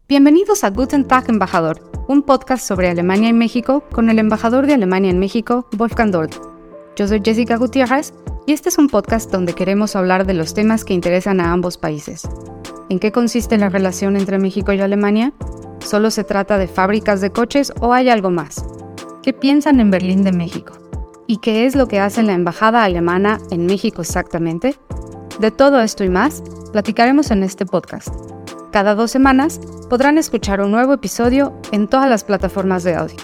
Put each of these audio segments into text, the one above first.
Bienvenidos a Guten Tag, Embajador, un podcast sobre Alemania y México con el embajador de Alemania en México, Wolfgang Dort. Yo soy Jessica Gutiérrez y este es un podcast donde queremos hablar de los temas que interesan a ambos países. ¿En qué consiste la relación entre México y Alemania? ¿Solo se trata de fábricas de coches o hay algo más? ¿Qué piensan en Berlín de México? ¿Y qué es lo que hace la embajada alemana en México exactamente? De todo esto y más, platicaremos en este podcast. Cada 2 semanas podrán escuchar un nuevo episodio en todas las plataformas de audio.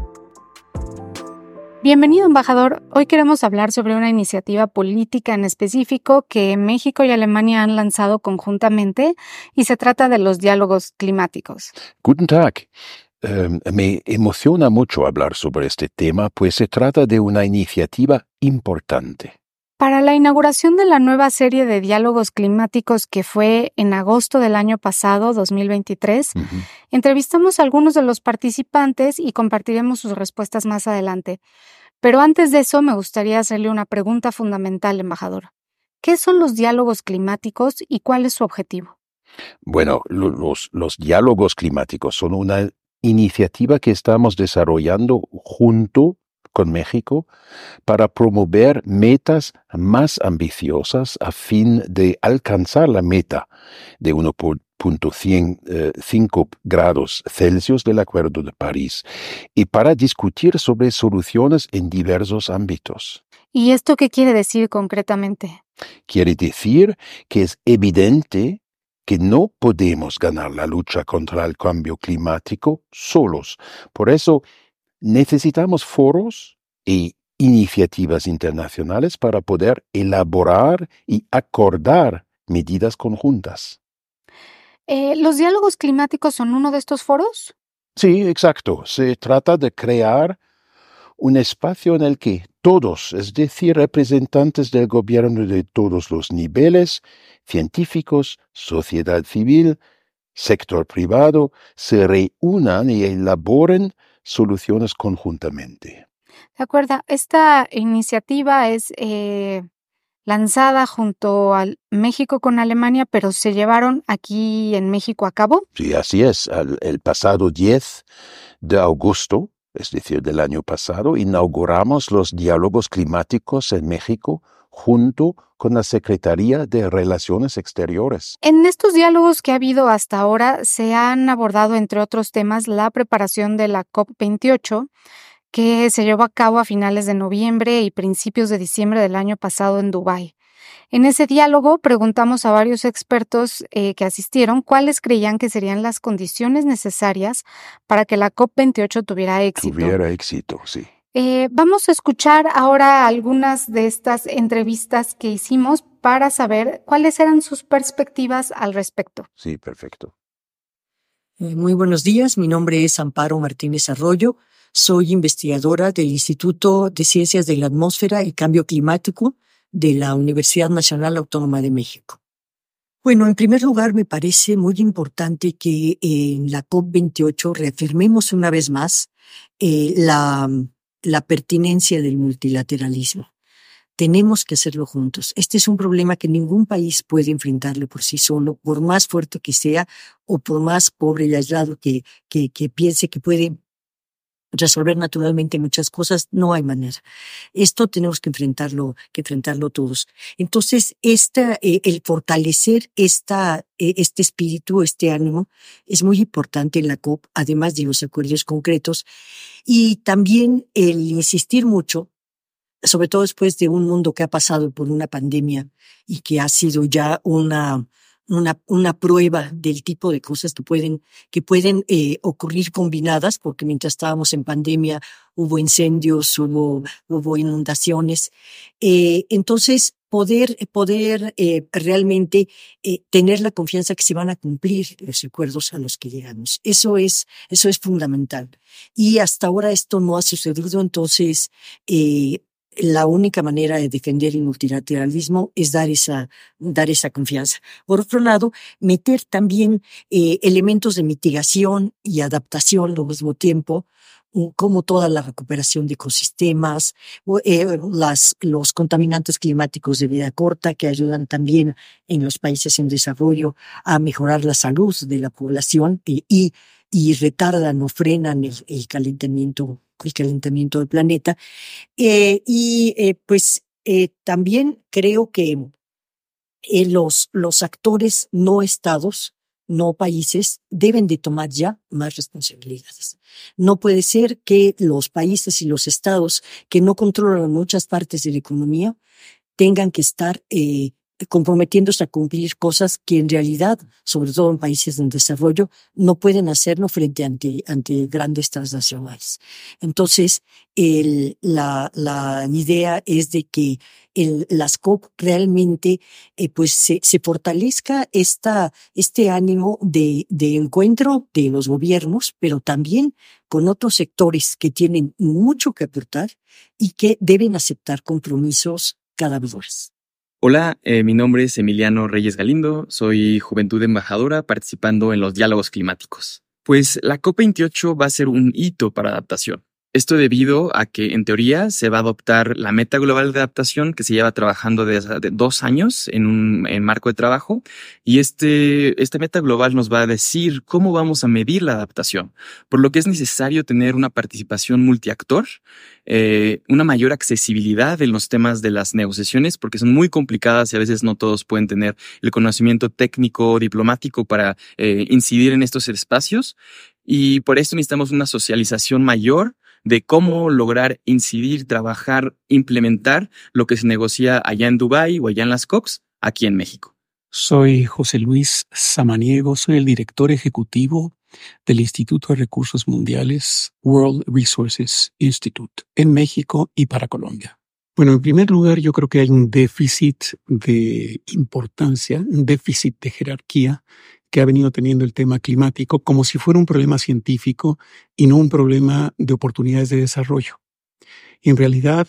Bienvenido, embajador. Hoy queremos hablar sobre una iniciativa política en específico que México y Alemania han lanzado conjuntamente y se trata de los diálogos climáticos. Guten Tag. Me emociona mucho hablar sobre este tema, pues se trata de una iniciativa importante. Para la inauguración de la nueva serie de diálogos climáticos que fue en agosto del año pasado, 2023, entrevistamos a algunos de los participantes y compartiremos sus respuestas más adelante. Pero antes de eso, me gustaría hacerle una pregunta fundamental, embajador. ¿Qué son los diálogos climáticos y cuál es su objetivo? Bueno, los diálogos climáticos son una iniciativa que estamos desarrollando junto con México para promover metas más ambiciosas a fin de alcanzar la meta de 1.5 grados Celsius del Acuerdo de París y para discutir sobre soluciones en diversos ámbitos. ¿Y esto qué quiere decir concretamente? Quiere decir que es evidente que no podemos ganar la lucha contra el cambio climático solos. Por eso, necesitamos foros y iniciativas internacionales para poder elaborar y acordar medidas conjuntas. ¿Los diálogos climáticos son uno de estos foros? Sí, exacto. Se trata de crear un espacio en el que todos, es decir, representantes del gobierno de todos los niveles, científicos, sociedad civil, sector privado, se reúnan y elaboren soluciones conjuntamente. De acuerdo. Esta iniciativa es lanzada junto a México con Alemania, pero ¿se llevaron aquí en México a cabo? Sí, así es. El pasado 10 de agosto, es decir, del año pasado, inauguramos los diálogos climáticos en México junto con la Secretaría de Relaciones Exteriores. En estos diálogos que ha habido hasta ahora se han abordado, entre otros temas, la preparación de la COP28, que se llevó a cabo a finales de noviembre y principios de diciembre del año pasado en Dubái. En ese diálogo preguntamos a varios expertos que asistieron cuáles creían que serían las condiciones necesarias para que la COP28 tuviera éxito. Sí. Vamos a escuchar ahora algunas de estas entrevistas que hicimos para saber cuáles eran sus perspectivas al respecto. Sí, perfecto. Muy buenos días, mi nombre es Amparo Martínez Arroyo, soy investigadora del Instituto de Ciencias de la Atmósfera y Cambio Climático de la Universidad Nacional Autónoma de México. Bueno, en primer lugar, me parece muy importante que en la COP28 reafirmemos una vez más la pertinencia del multilateralismo. Tenemos que hacerlo juntos. Este es un problema que ningún país puede enfrentarlo por sí solo, por más fuerte que sea o por más pobre y aislado que piense que puede resolver naturalmente muchas cosas. No hay manera. Esto tenemos que enfrentarlo todos. Entonces, el fortalecer este espíritu, este ánimo, es muy importante en la COP, además de los acuerdos concretos, y también el insistir mucho, sobre todo después de un mundo que ha pasado por una pandemia y que ha sido ya una prueba del tipo de cosas que pueden ocurrir combinadas, porque mientras estábamos en pandemia hubo incendios, hubo inundaciones. Entonces, poder realmente tener la confianza que se van a cumplir los acuerdos a los que llegamos. Eso es fundamental. Y hasta ahora esto no ha sucedido, entonces la única manera de defender el multilateralismo es dar esa confianza. Por otro lado, meter también elementos de mitigación y adaptación al mismo tiempo, como toda la recuperación de ecosistemas, los contaminantes climáticos de vida corta que ayudan también en los países en desarrollo a mejorar la salud de la población y retardan o frenan el calentamiento del planeta. También creo que los actores no estados, no países, deben de tomar ya más responsabilidades. No puede ser que los países y los estados que no controlan muchas partes de la economía tengan que estar comprometiéndose a cumplir cosas que en realidad, sobre todo en países en desarrollo, no pueden hacerlo frente ante grandes transnacionales. Entonces, la idea es de que las COP realmente se fortalezca este ánimo de encuentro de los gobiernos, pero también con otros sectores que tienen mucho que aportar y que deben aceptar compromisos cada vez más. Hola, mi nombre es Emiliano Reyes Galindo, soy Juventud Embajadora participando en los diálogos climáticos. Pues la COP28 va a ser un hito para adaptación. Esto debido a que, en teoría, se va a adoptar la meta global de adaptación que se lleva trabajando desde 2 años en marco de trabajo. Y esta meta global nos va a decir cómo vamos a medir la adaptación, por lo que es necesario tener una participación multiactor, una mayor accesibilidad en los temas de las negociaciones, porque son muy complicadas y a veces no todos pueden tener el conocimiento técnico o diplomático para incidir en estos espacios. Y por esto necesitamos una socialización mayor de cómo lograr incidir, trabajar, implementar lo que se negocia allá en Dubái o allá en las COPs, aquí en México. Soy José Luis Samaniego, soy el director ejecutivo del Instituto de Recursos Mundiales World Resources Institute en México y para Colombia. Bueno, en primer lugar, yo creo que hay un déficit de importancia, un déficit de jerarquía que ha venido teniendo el tema climático como si fuera un problema científico y no un problema de oportunidades de desarrollo. En realidad,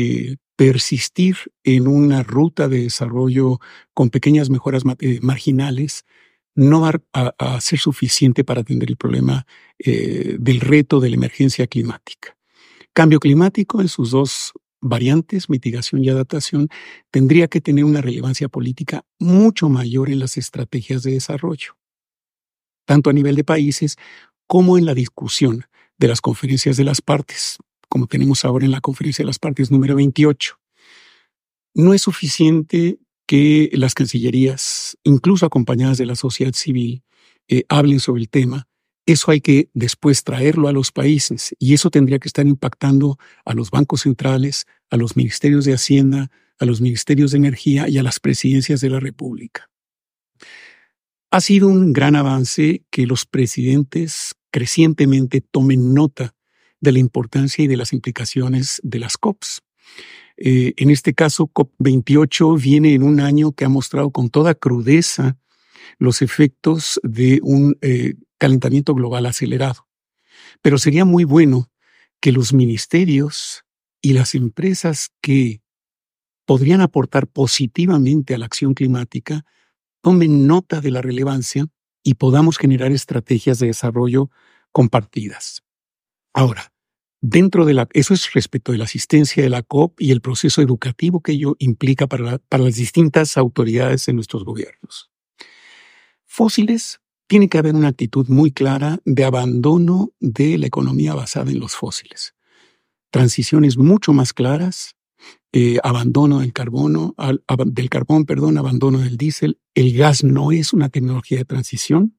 persistir en una ruta de desarrollo con pequeñas mejoras marginales no va a ser suficiente para atender el problema del reto de la emergencia climática. Cambio climático en sus dos variantes, mitigación y adaptación, tendría que tener una relevancia política mucho mayor en las estrategias de desarrollo, tanto a nivel de países como en la discusión de las conferencias de las partes, como tenemos ahora en la conferencia de las partes número 28. No es suficiente que las cancillerías, incluso acompañadas de la sociedad civil, hablen sobre el tema. Eso hay que después traerlo a los países y eso tendría que estar impactando a los bancos centrales, a los ministerios de Hacienda, a los ministerios de Energía y a las presidencias de la República. Ha sido un gran avance que los presidentes crecientemente tomen nota de la importancia y de las implicaciones de las COPs. En este caso, COP28 viene en un año que ha mostrado con toda crudeza los efectos de un calentamiento global acelerado. Pero sería muy bueno que los ministerios y las empresas que podrían aportar positivamente a la acción climática tomen nota de la relevancia y podamos generar estrategias de desarrollo compartidas. Ahora, eso es respecto de la asistencia de la COP y el proceso educativo que ello implica para las distintas autoridades en nuestros gobiernos. Fósiles, tiene que haber una actitud muy clara de abandono de la economía basada en los fósiles. Transiciones mucho más claras, abandono del carbón, abandono del diésel. El gas no es una tecnología de transición.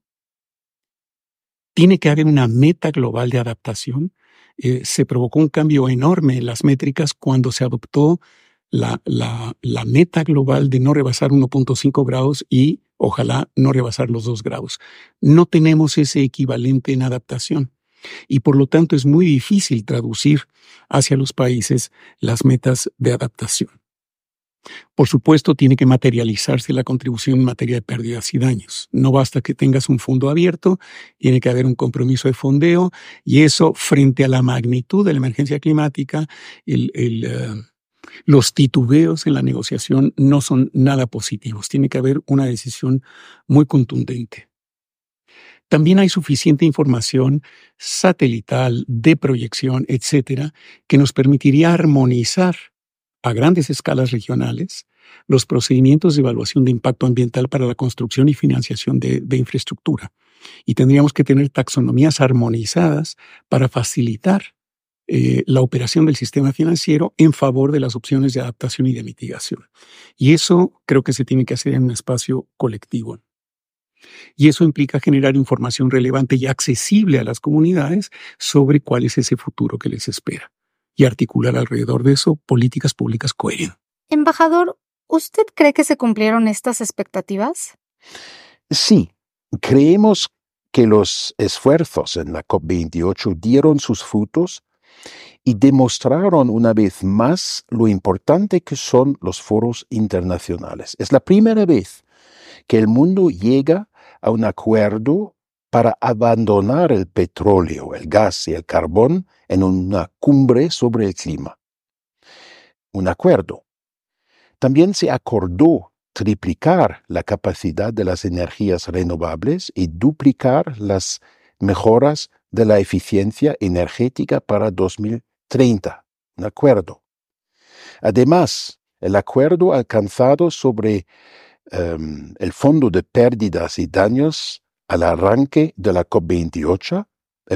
Tiene que haber una meta global de adaptación. Se provocó un cambio enorme en las métricas cuando se adoptó la meta global de no rebasar 1.5 grados y ojalá no rebasar los 2 grados. No tenemos ese equivalente en adaptación y por lo tanto es muy difícil traducir hacia los países las metas de adaptación. Por supuesto, tiene que materializarse la contribución en materia de pérdidas y daños. No basta que tengas un fondo abierto, tiene que haber un compromiso de fondeo y eso frente a la magnitud de la emergencia climática, los titubeos en la negociación no son nada positivos. Tiene que haber una decisión muy contundente. También hay suficiente información satelital, de proyección, etcétera, que nos permitiría armonizar a grandes escalas regionales los procedimientos de evaluación de impacto ambiental para la construcción y financiación de infraestructura. Y tendríamos que tener taxonomías armonizadas para facilitar la operación del sistema financiero en favor de las opciones de adaptación y de mitigación. Y eso creo que se tiene que hacer en un espacio colectivo. Y eso implica generar información relevante y accesible a las comunidades sobre cuál es ese futuro que les espera y articular alrededor de eso políticas públicas coherentes. Embajador, ¿usted cree que se cumplieron estas expectativas? Sí, creemos que los esfuerzos en la COP28 dieron sus frutos y demostraron una vez más lo importante que son los foros internacionales. Es la primera vez que el mundo llega a un acuerdo para abandonar el petróleo, el gas y el carbón en una cumbre sobre el clima. Un acuerdo. También se acordó triplicar la capacidad de las energías renovables y duplicar las mejoras de la eficiencia energética para 2030. Un acuerdo. Además, el acuerdo alcanzado sobre el Fondo de Pérdidas y Daños al arranque de la COP28,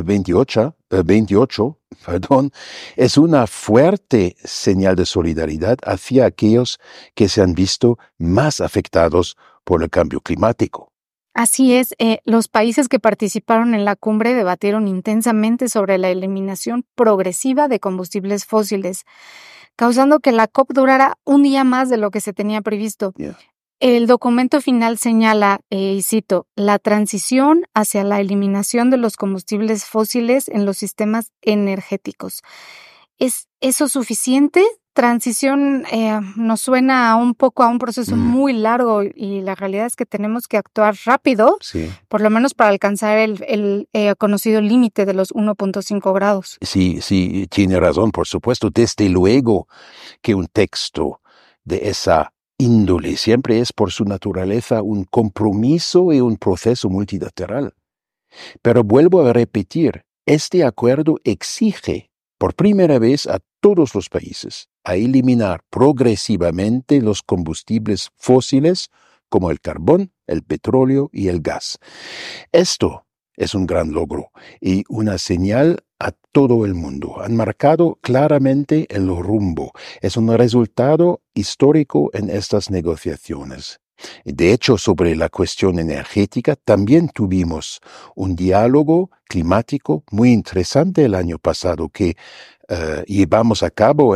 28, es una fuerte señal de solidaridad hacia aquellos que se han visto más afectados por el cambio climático. Así es, los países que participaron en la cumbre debatieron intensamente sobre la eliminación progresiva de combustibles fósiles, causando que la COP durara un día más de lo que se tenía previsto. Yeah. El documento final señala, y cito, la transición hacia la eliminación de los combustibles fósiles en los sistemas energéticos. ¿Es eso suficiente? Transición nos suena un poco a un proceso muy largo y la realidad es que tenemos que actuar rápido, Sí. por lo menos para alcanzar el conocido límite de los 1.5 grados. Sí, tiene razón, por supuesto. Desde luego que un texto de esa índole siempre es por su naturaleza un compromiso y un proceso multilateral. Pero vuelvo a repetir, este acuerdo exige por primera vez a todos los países a eliminar progresivamente los combustibles fósiles como el carbón, el petróleo y el gas. Esto es un gran logro y una señal a todo el mundo. Han marcado claramente el rumbo. Es un resultado histórico en estas negociaciones. De hecho, sobre la cuestión energética también tuvimos un diálogo climático muy interesante el año pasado que llevamos a cabo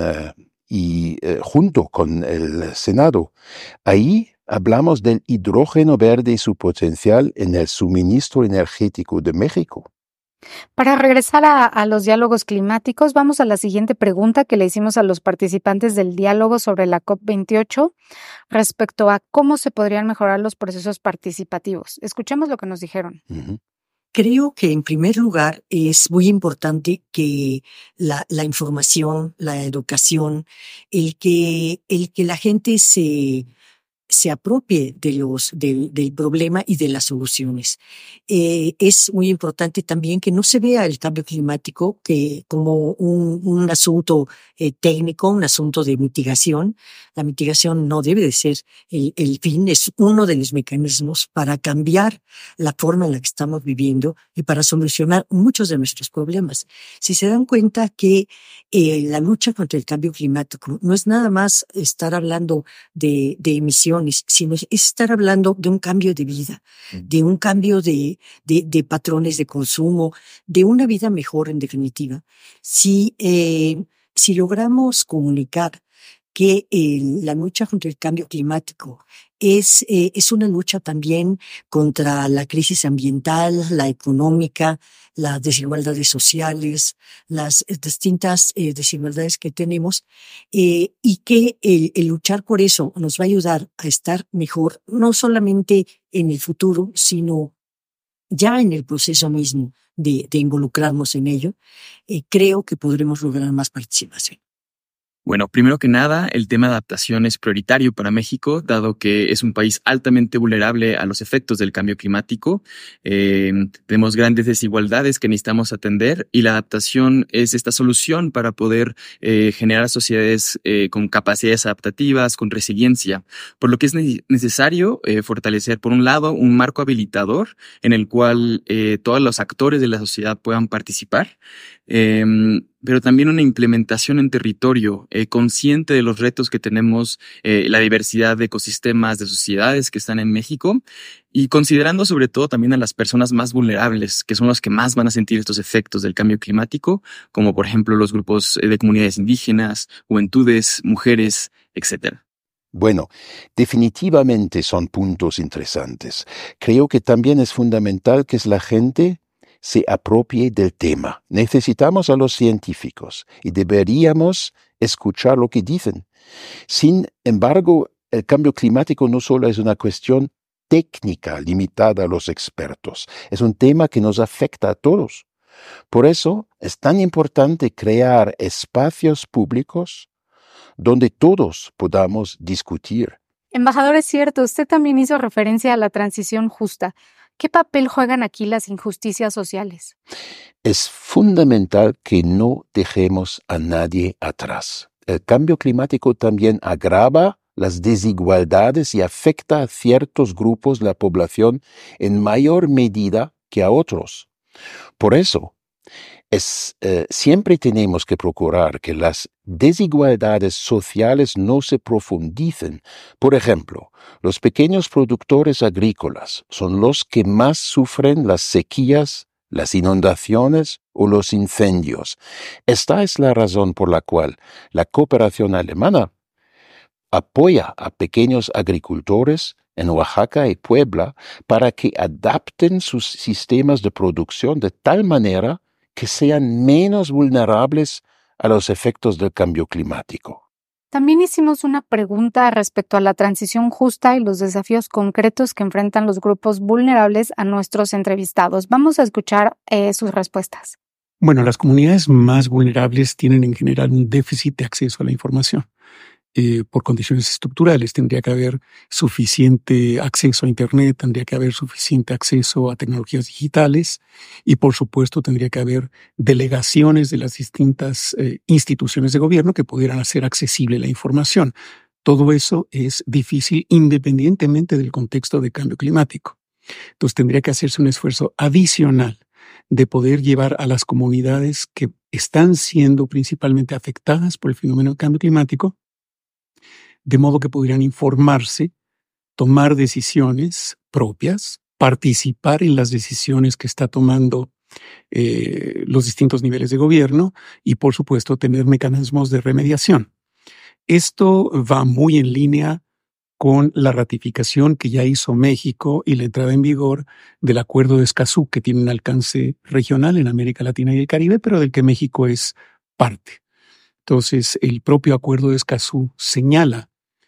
junto con el Senado. Ahí hablamos del hidrógeno verde y su potencial en el suministro energético de México. Para regresar a los diálogos climáticos, vamos a la siguiente pregunta que le hicimos a los participantes del diálogo sobre la COP28 respecto a cómo se podrían mejorar los procesos participativos. Escuchemos lo que nos dijeron. Uh-huh. Creo que en primer lugar es muy importante que la información, la educación, el que la gente se apropie del problema y de las soluciones. Es muy importante también que no se vea el cambio climático como un asunto técnico, un asunto de mitigación. La mitigación no debe de ser el fin, es uno de los mecanismos para cambiar la forma en la que estamos viviendo y para solucionar muchos de nuestros problemas. Si se dan cuenta que la lucha contra el cambio climático no es nada más estar hablando de emisiones, sino es estar hablando de un cambio de vida, de un cambio de patrones de consumo, de una vida mejor en definitiva. Si logramos comunicar que la lucha contra el cambio climático es una lucha también contra la crisis ambiental, la económica, las desigualdades sociales, las distintas desigualdades que tenemos, y que el luchar por eso nos va a ayudar a estar mejor, no solamente en el futuro, sino ya en el proceso mismo de involucrarnos en ello, creo que podremos lograr más participación. Bueno, primero que nada, el tema de adaptación es prioritario para México, dado que es un país altamente vulnerable a los efectos del cambio climático. Tenemos grandes desigualdades que necesitamos atender y la adaptación es esta solución para poder generar sociedades con capacidades adaptativas, con resiliencia, por lo que es necesario fortalecer, por un lado, un marco habilitador en el cual todos los actores de la sociedad puedan participar, pero también una implementación en territorio consciente de los retos que tenemos, la diversidad de ecosistemas, de sociedades que están en México, y considerando sobre todo también a las personas más vulnerables, que son los que más van a sentir estos efectos del cambio climático, como por ejemplo los grupos de comunidades indígenas, juventudes, mujeres, etc. Bueno, definitivamente son puntos interesantes. Creo que también es fundamental que la gente se apropie del tema. Necesitamos a los científicos y deberíamos escuchar lo que dicen. Sin embargo, el cambio climático no solo es una cuestión técnica limitada a los expertos, es un tema que nos afecta a todos. Por eso es tan importante crear espacios públicos donde todos podamos discutir. Embajador, es cierto, usted también hizo referencia a la transición justa. ¿Qué papel juegan aquí las injusticias sociales? Es fundamental que no dejemos a nadie atrás. El cambio climático también agrava las desigualdades y afecta a ciertos grupos de la población en mayor medida que a otros. Por eso, siempre tenemos que procurar que las desigualdades sociales no se profundicen. Por ejemplo, los pequeños productores agrícolas son los que más sufren las sequías, las inundaciones o los incendios. Esta es la razón por la cual la cooperación alemana apoya a pequeños agricultores en Oaxaca y Puebla para que adapten sus sistemas de producción de tal manera que sean menos vulnerables a los efectos del cambio climático. También hicimos una pregunta respecto a la transición justa y los desafíos concretos que enfrentan los grupos vulnerables a nuestros entrevistados. Vamos a escuchar sus respuestas. Bueno, las comunidades más vulnerables tienen en general un déficit de acceso a la información. Por condiciones estructurales tendría que haber suficiente acceso a Internet, tendría que haber suficiente acceso a tecnologías digitales y, por supuesto, tendría que haber delegaciones de las distintas instituciones de gobierno que pudieran hacer accesible la información. Todo eso es difícil independientemente del contexto de cambio climático. Entonces tendría que hacerse un esfuerzo adicional de poder llevar a las comunidades que están siendo principalmente afectadas por el fenómeno del cambio climático, de modo que pudieran informarse, tomar decisiones propias, participar en las decisiones que está tomando los distintos niveles de gobierno y, por supuesto, tener mecanismos de remediación. Esto va muy en línea con la ratificación que ya hizo México y la entrada en vigor del Acuerdo de Escazú, que tiene un alcance regional en América Latina y el Caribe, pero del que México es parte. Entonces, el propio Acuerdo de Escazú señala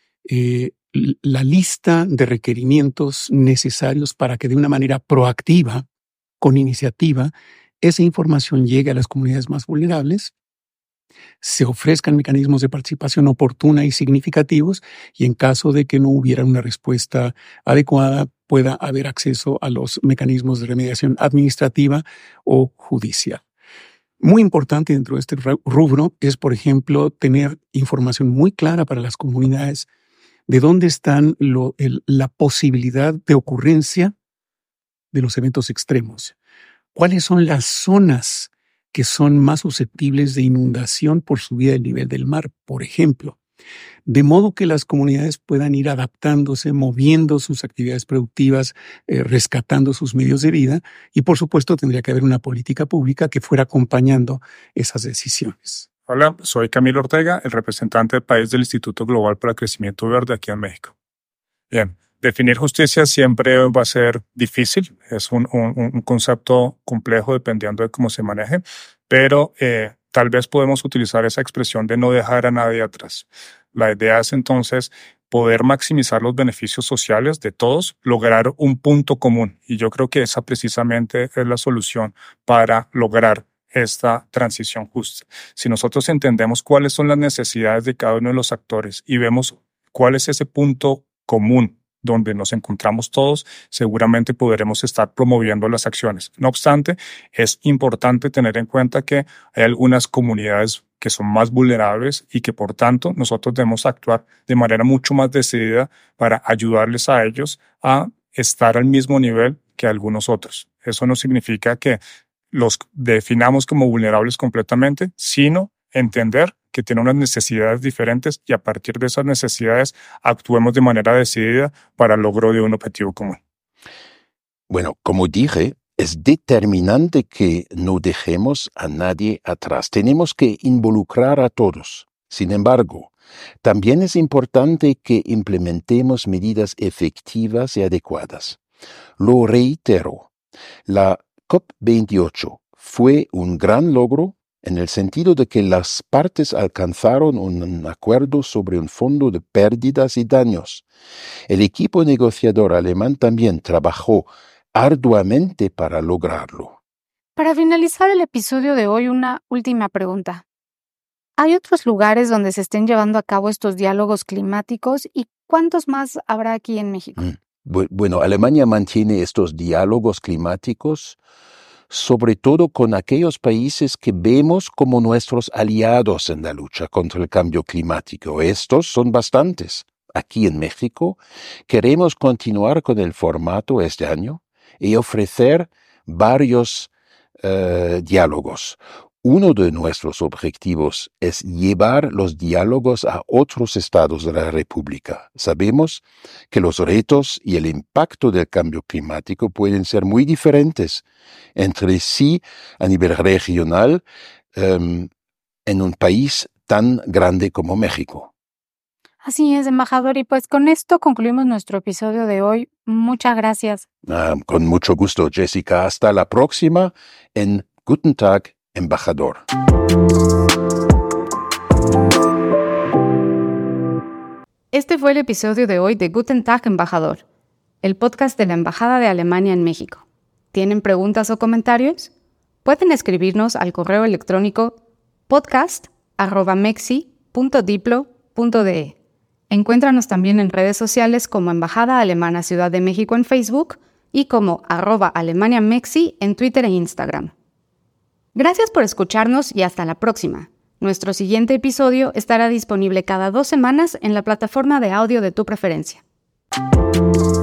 la lista de requerimientos necesarios para que de una manera proactiva, con iniciativa, esa información llegue a las comunidades más vulnerables, se ofrezcan mecanismos de participación oportuna y significativos y en caso de que no hubiera una respuesta adecuada, pueda haber acceso a los mecanismos de remediación administrativa o judicial. Muy importante dentro de este rubro es, por ejemplo, tener información muy clara para las comunidades de dónde están la posibilidad de ocurrencia de los eventos extremos. ¿Cuáles son las zonas que son más susceptibles de inundación por subida del nivel del mar, por ejemplo? De modo que las comunidades puedan ir adaptándose, moviendo sus actividades productivas, rescatando sus medios de vida y, por supuesto, tendría que haber una política pública que fuera acompañando esas decisiones. Hola, soy Camilo Ortega, el representante del país del Instituto Global para el Crecimiento Verde aquí en México. Bien, definir justicia siempre va a ser difícil, es un concepto complejo dependiendo de cómo se maneje, pero tal vez podemos utilizar esa expresión de no dejar a nadie atrás. La idea es entonces poder maximizar los beneficios sociales de todos, lograr un punto común. Y yo creo que esa precisamente es la solución para lograr esta transición justa. Si nosotros entendemos cuáles son las necesidades de cada uno de los actores y vemos cuál es ese punto común donde nos encontramos todos, seguramente podremos estar promoviendo las acciones. No obstante, es importante tener en cuenta que hay algunas comunidades que son más vulnerables y que por tanto nosotros debemos actuar de manera mucho más decidida para ayudarles a ellos a estar al mismo nivel que algunos otros. Eso no significa que los definamos como vulnerables completamente, sino entender que tienen unas necesidades diferentes y a partir de esas necesidades actuemos de manera decidida para el logro de un objetivo común. Bueno, como dije, es determinante que no dejemos a nadie atrás. Tenemos que involucrar a todos. Sin embargo, también es importante que implementemos medidas efectivas y adecuadas. Lo reitero, la COP28 fue un gran logro en el sentido de que las partes alcanzaron un acuerdo sobre un fondo de pérdidas y daños. El equipo negociador alemán también trabajó arduamente para lograrlo. Para finalizar el episodio de hoy, una última pregunta. ¿Hay otros lugares donde se estén llevando a cabo estos diálogos climáticos y cuántos más habrá aquí en México? Bueno, Alemania mantiene estos diálogos climáticos sobre todo con aquellos países que vemos como nuestros aliados en la lucha contra el cambio climático. Estos son bastantes. Aquí en México queremos continuar con el formato este año y ofrecer varios diálogos. Uno de nuestros objetivos es llevar los diálogos a otros estados de la República. Sabemos que los retos y el impacto del cambio climático pueden ser muy diferentes entre sí a nivel regional en un país tan grande como México. Así es, embajador, y pues con esto concluimos nuestro episodio de hoy. Muchas gracias. Con mucho gusto, Jessica. Hasta la próxima en Guten Tag, embajador. Este fue el episodio de hoy de Guten Tag, embajador, el podcast de la Embajada de Alemania en México. ¿Tienen preguntas o comentarios? Pueden escribirnos al correo electrónico podcast@mexi.diplo.de. Encuéntranos también en redes sociales como Embajada Alemana Ciudad de México en Facebook y como @AlemaniaMexi en Twitter e Instagram. Gracias por escucharnos y hasta la próxima. Nuestro siguiente episodio estará disponible cada 2 semanas en la plataforma de audio de tu preferencia.